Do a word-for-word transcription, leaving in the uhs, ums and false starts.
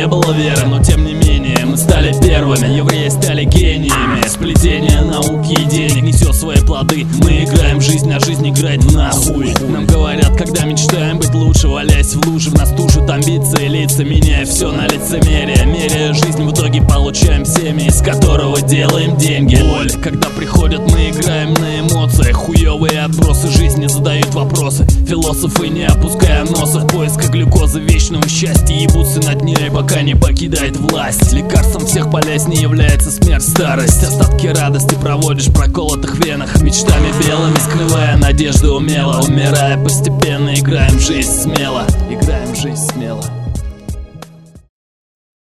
не было веры, но тем не менее мы стали первыми. Евреи стали гениями. Сплетение науки и денег несет свои плоды. Мы играем в жизнь, а жизнь играет в нас. Нам говорят, когда мечтаем быть лучше, валяясь в луже, в нас тушат амбиции, лица, меняя все на лицемерие. Меряя жизнь, в итоге получаем семя, из которого делаем деньги. Боль, когда приходят, мы играем на эмоциях. Хуёвые отбросы жизни задают вопросы. Философы, не опуская носа, в поисках глюкозы вечного счастья, ебутся над ней, пока не покидает власть. Лекарством всех болезней является смерть, старость. Остатки радости проводишь в проколотых венах, мечтами белыми скрывая надежды умело. Умирая постепенно, играем в жизнь смело. Играем в жизнь смело.